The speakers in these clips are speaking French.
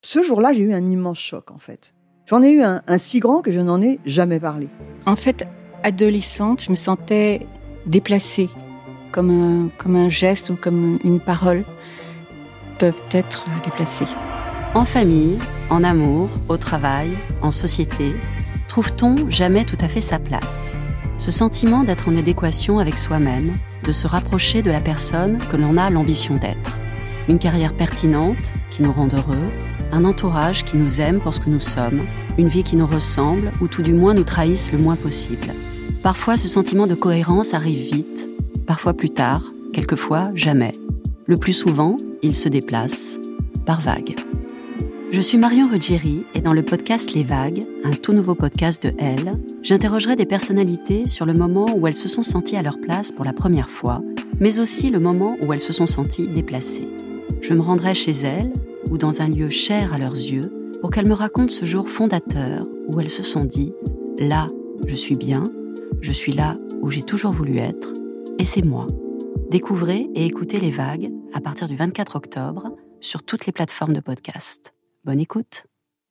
Ce jour-là, j'ai eu un immense choc, en fait. J'en ai eu un si grand que je n'en ai jamais parlé. En fait, adolescente, je me sentais déplacée, comme un geste ou comme une parole peuvent être déplacées. En famille, en amour, au travail, en société, trouve-t-on jamais tout à fait sa place ? Ce sentiment d'être en adéquation avec soi-même, de se rapprocher de la personne que l'on a l'ambition d'être. Une carrière pertinente qui nous rend heureux, un entourage qui nous aime pour ce que nous sommes, une vie qui nous ressemble ou tout du moins nous trahisse le moins possible. Parfois, ce sentiment de cohérence arrive vite, parfois plus tard, quelquefois jamais. Le plus souvent, il se déplace par vagues. Je suis Marion Ruggieri et dans le podcast Les Vagues, un tout nouveau podcast de Elle, j'interrogerai des personnalités sur le moment où elles se sont senties à leur place pour la première fois, mais aussi le moment où elles se sont senties déplacées. Je me rendrai chez elles ou dans un lieu cher à leurs yeux pour qu'elles me racontent ce jour fondateur où elles se sont dit « Là, je suis bien, je suis là où j'ai toujours voulu être, et c'est moi ». Découvrez et écoutez Les Vagues à partir du 24 octobre sur toutes les plateformes de podcast. Bonne écoute.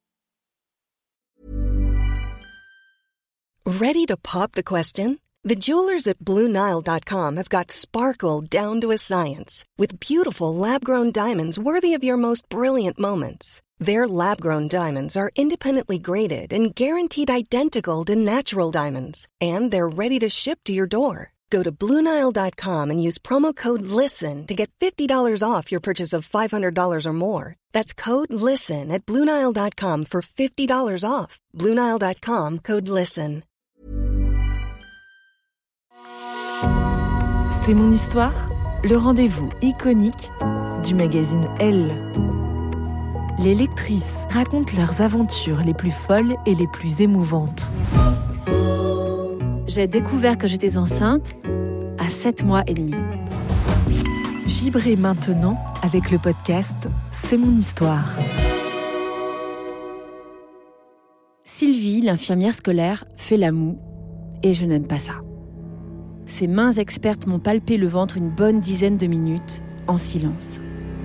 Ready to pop the question? The jewelers at BlueNile.com have got sparkle down to a science with beautiful lab-grown diamonds worthy of your most brilliant moments. Their lab-grown diamonds are independently graded and guaranteed identical to natural diamonds, and they're ready to ship to your door. Go to BlueNile.com and use promo code LISTEN to get $50 off your purchase of $500 or more. That's code LISTEN at BlueNile.com for $50 off. BlueNile.com, code LISTEN. C'est mon histoire, le rendez-vous iconique du magazine Elle. Les lectrices racontent leurs aventures les plus folles et les plus émouvantes. J'ai découvert que j'étais enceinte à 7 mois et demi. Vibrez maintenant avec le podcast C'est mon histoire. Sylvie, l'infirmière scolaire, fait la moue et je n'aime pas ça. Ses mains expertes m'ont palpé le ventre une bonne dizaine de minutes, en silence.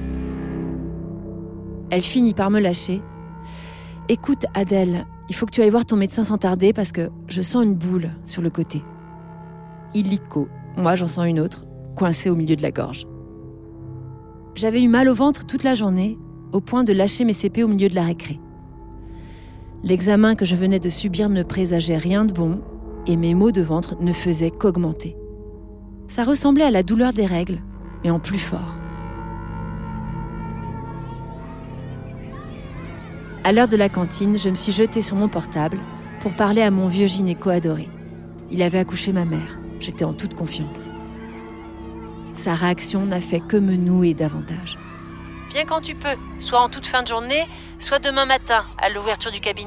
Elle finit par me lâcher. « Écoute, Adèle, il faut que tu ailles voir ton médecin sans tarder parce que je sens une boule sur le côté. » Illico, moi j'en sens une autre, coincée au milieu de la gorge. J'avais eu mal au ventre toute la journée, au point de lâcher mes CP au milieu de la récré. L'examen que je venais de subir ne présageait rien de bon, et mes maux de ventre ne faisaient qu'augmenter. Ça ressemblait à la douleur des règles, mais en plus fort. À l'heure de la cantine, je me suis jetée sur mon portable pour parler à mon vieux gynéco adoré. Il avait accouché ma mère, j'étais en toute confiance. Sa réaction n'a fait que me nouer davantage. « Viens quand tu peux, soit en toute fin de journée, soit demain matin, à l'ouverture du cabinet. »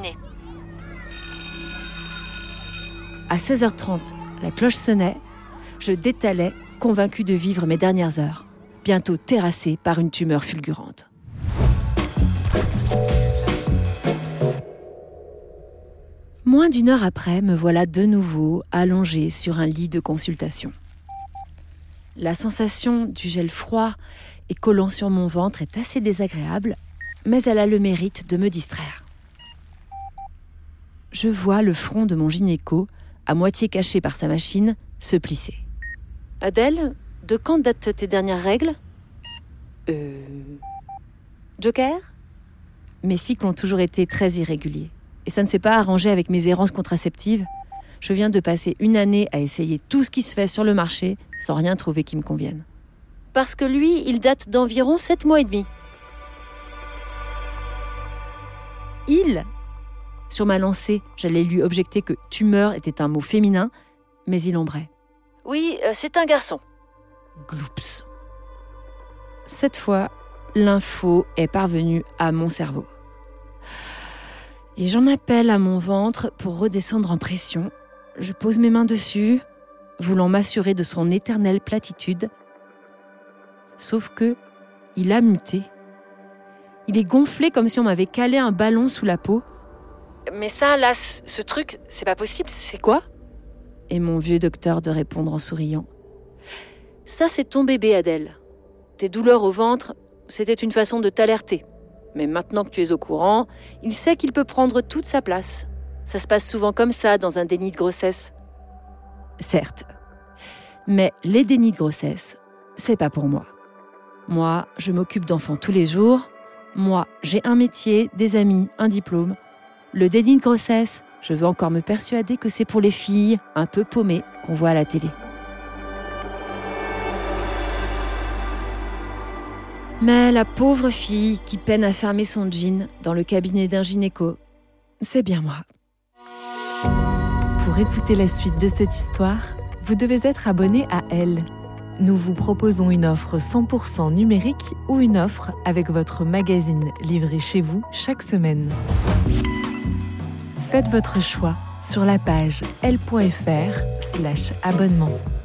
À 16h30, la cloche sonnait. Je détalais, convaincue de vivre mes dernières heures, bientôt terrassée par une tumeur fulgurante. Moins d'une heure après, me voilà de nouveau allongée sur un lit de consultation. La sensation du gel froid et collant sur mon ventre est assez désagréable, mais elle a le mérite de me distraire. Je vois le front de mon gynéco, à moitié caché par sa machine, se plisser. « Adèle, de quand datent tes dernières règles ? » Joker ? Mes cycles ont toujours été très irréguliers. Et ça ne s'est pas arrangé avec mes errances contraceptives. Je viens de passer une année à essayer tout ce qui se fait sur le marché sans rien trouver qui me convienne. Parce que lui, il date d'environ 7 mois et demi. Il ? Sur ma lancée, j'allais lui objecter que « tumeur » était un mot féminin, mais il ombrait. « Oui, c'est un garçon. » Gloups. Cette fois, l'info est parvenue à mon cerveau. Et j'en appelle à mon ventre pour redescendre en pression. Je pose mes mains dessus, voulant m'assurer de son éternelle platitude. Sauf que, il a muté. Il est gonflé comme si on m'avait calé un ballon sous la peau. Mais ça, là, ce truc, c'est pas possible, c'est quoi ? Et mon vieux docteur de répondre en souriant. Ça, c'est ton bébé, Adèle. Tes douleurs au ventre, c'était une façon de t'alerter. Mais maintenant que tu es au courant, il sait qu'il peut prendre toute sa place. Ça se passe souvent comme ça dans un déni de grossesse. Certes. Mais les dénis de grossesse, c'est pas pour moi. Moi, je m'occupe d'enfants tous les jours. Moi, j'ai un métier, des amis, un diplôme. Le déni de grossesse, je veux encore me persuader que c'est pour les filles un peu paumées qu'on voit à la télé. Mais la pauvre fille qui peine à fermer son jean dans le cabinet d'un gynéco, c'est bien moi. Pour écouter la suite de cette histoire, vous devez être abonné à Elle. Nous vous proposons une offre 100% numérique ou une offre avec votre magazine livré chez vous chaque semaine. Faites votre choix sur la page elle.fr/abonnement.